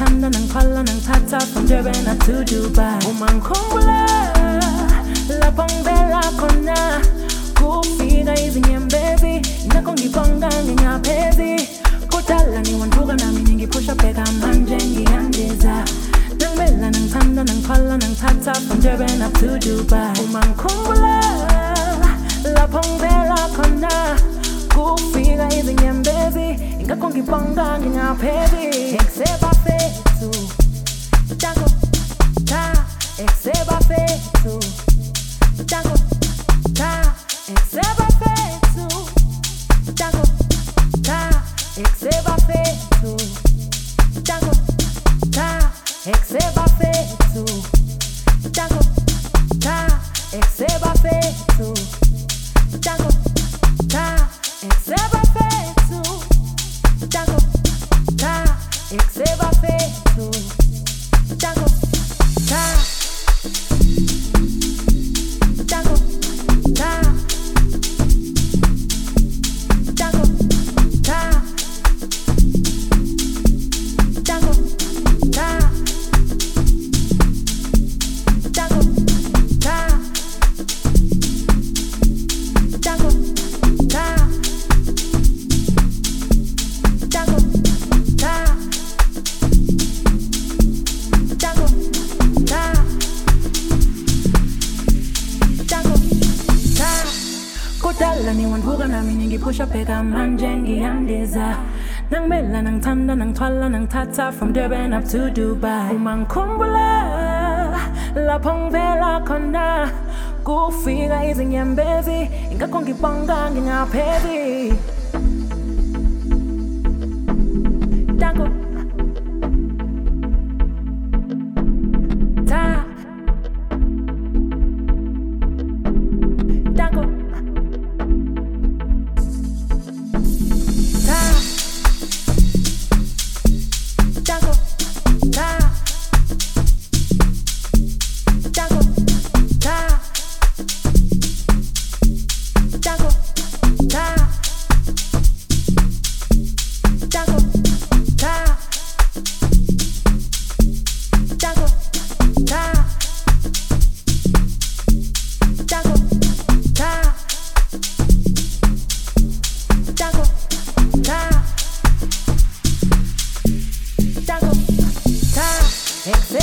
nangithanda nangiphala nangithatha from Durban up to Dubai. Uma ngikhumbula lapho ngivela khona, kufika izinyembezi, ngakho ngibonga ngingaphezi. Kudala ngiwanduka nami ngiphusha bheka manje ngiyandiza. Nangivela nangithanda nangiphala nangithatha from Durban up to Dubai. Uma ngikhumbula lapho ngivela khona, kufika izinyembezi, ngakho ngibonga ngingaphezi. Ekseba fethu Tango ta, ekseba fethu Tango ta, ekseba fethu Tango ta, ekseba fethu Tango ta, ekseba fethu Tango ta, ekseba fethu Tango ta, ekseba fethu Tango ta, ekseba fethu Tango ta, Tango ta, Tango ta, Tango ta, Tango ta, Tango ta, Tango ta, Tango ta, Tango ta. Kudala niwanduka nami ngiphusha bheka manje ngiyandiza. Nangimela nangithanda nangithwala nangithatha from Durban up to Dubai. Uma ngikhumbula lapho ngivela khona, kufika izinyembezi, ngakho ngibonga ngingaphezi. Tango ta, Tango ta, Tango ta, Tango ta, Tango ta, Tango ta, Tango ta, Tango ta, Tango ta, Tango ta,